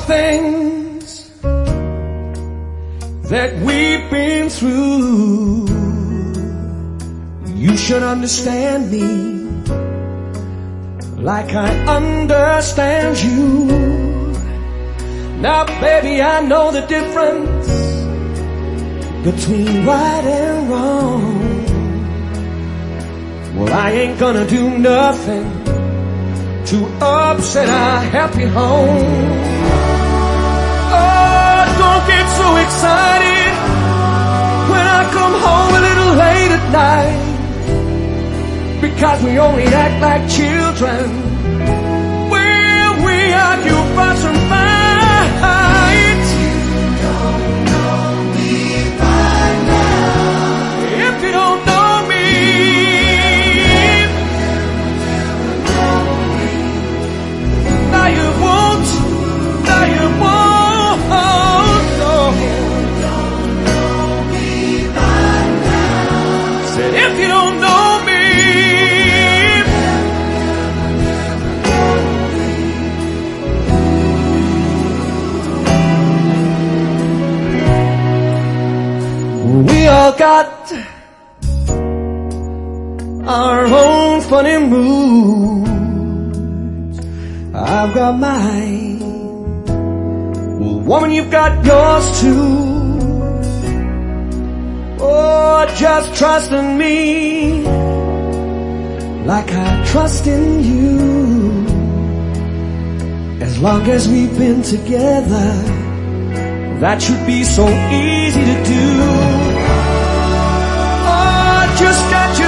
things that we've been through, you should understand me like I understand you. Now baby, I know the difference between right and wrong. Well, I ain't gonna do nothing to upset our happy home. Oh, don't get so excited when I come home a little late at night, because we only act like children when we argue, fuss and fight. You don't know me by now. If you don't know me, now you won't, now you won't. No. You don't know me by now. Said if you don't know me, we all got our own funny moods. I've got mine. Well, woman, you've got yours too. Oh, just trust in me like I trust in you. As long as we've been together, that should be so easy to do. Oh, just got you